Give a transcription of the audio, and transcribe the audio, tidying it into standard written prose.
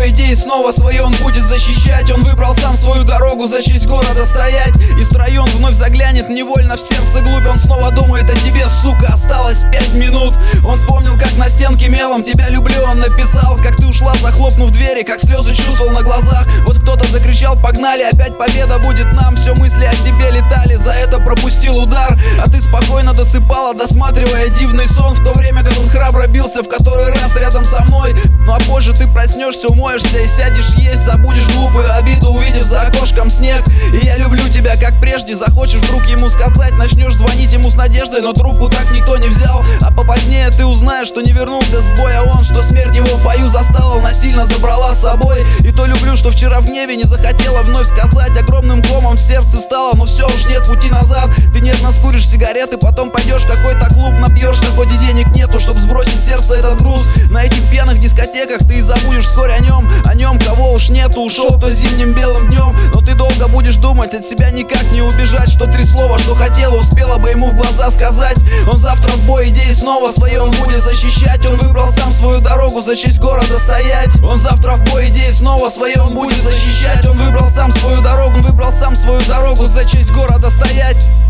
бой идеи снова свои он будет защищать. Он выбрал сам свою дорогу, за честь города стоять. И в строй он вновь заглянет невольно в сердце глубь. Он снова думает о тебе, сука, осталось 5 минут. Он вспомнил, как на стенке мелом тебя люблю он написал. Как ты ушла, захлопнув двери, как слезы чувствовал на глазах. Вот кто-то закричал, погнали, опять победа будет нам. Все мысли о тебе летали, за это пропустил удар. А ты спокойно досыпала, досматривая дивный сон. В то время, как он храбро бился в который раз рядом со мной. Ну а позже ты проснешься, умоешься и сядешь есть. Забудешь глупую обиду, увидев за окошком снег. И я люблю тебя, как прежде. Захочешь вдруг ему сказать, начнешь звонить ему с надеждой, но трубку так никто не взял. А попозднее ты узнаешь, что не вернулся с боя он, что смерть его в бою застала, насильно забрала с собой. И то люблю, что вчера в гневе не захотела вновь сказать. Огромным комом в сердце стало, но все уж нет пути назад. Ты нервно скуришь сигареты, потом пойдешь в какой-то клуб, напьешься, хоть и денег нету, чтоб сбросить сердце этот груз. На этих пьяных дискотеках ты и забудешь вскоре о нем, кого уж нету. Ушел то зимним белым днем, но ты долго будешь думать, от себя никак не убежать. Что 3 слова, что хотела, успела бы ему в глаза сказать. Он завтра в бой идеи снова свои он будет защищать. Он выбрал сам свою дорогу, за честь города стоять. Он завтра в бой идеи снова свои он будет защищать. Он выбрал сам свою дорогу, за честь города стоять.